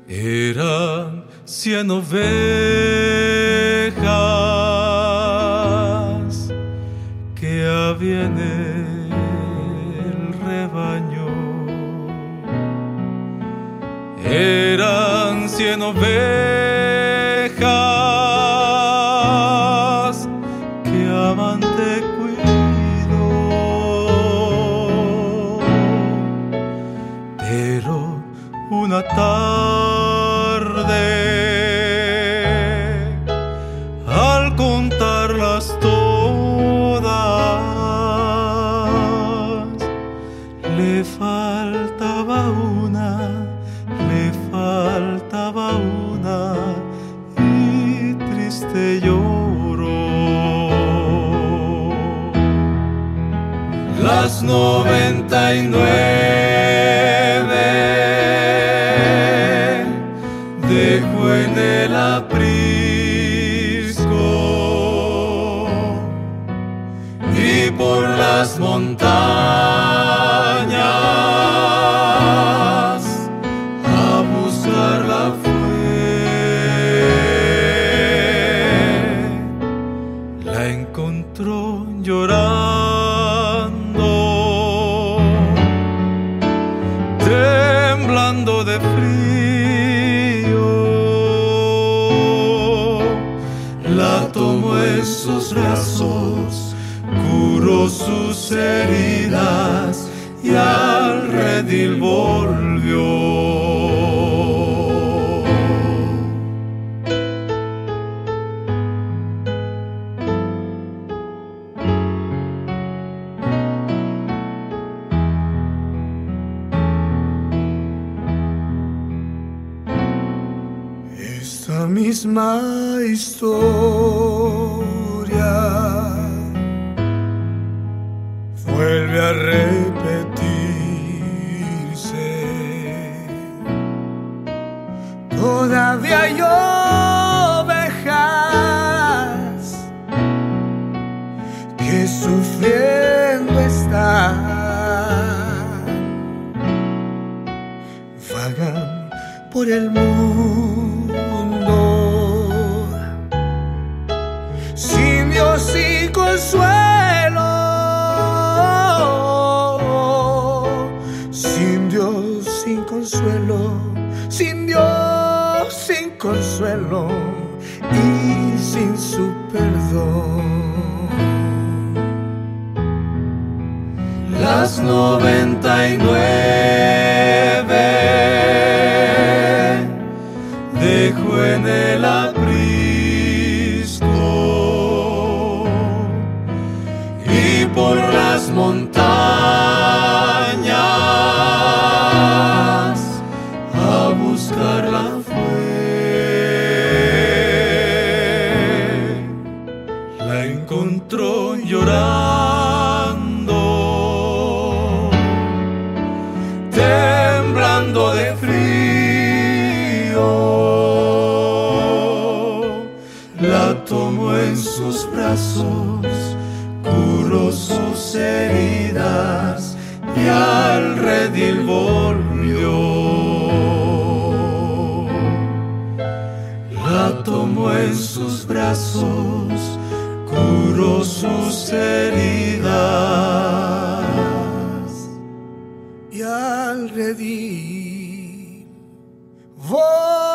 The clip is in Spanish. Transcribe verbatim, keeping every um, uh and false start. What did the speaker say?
Eran cien ovejas que había en el rebaño. Eran cien ovejas que amante cuidó, pero una tarde, al contarlas todas, le faltaba una, le faltaba una, y triste lloró. Las noventa y nueve dejó en el aprisco y por las montañas a buscarla fue. La encontró llorando, temblando de frío. La tomó en sus brazos, curó sus heridas y al redil volvió. Esta misma historia vuelve a repetirse. Todavía hay ovejas que sufriendo están, vagan por el mundo sin Dios, sin consuelo, sin Dios, sin consuelo, sin Dios, sin consuelo y sin su perdón. Las noventa y nueve dejó en el aprisco y por las montañas a buscarla fue. La encontró llorando, temblando de frío. La tomó en sus brazos, curó sus heridas y al redil volvió. La tomó en sus brazos, curó sus heridas y al redil volvió.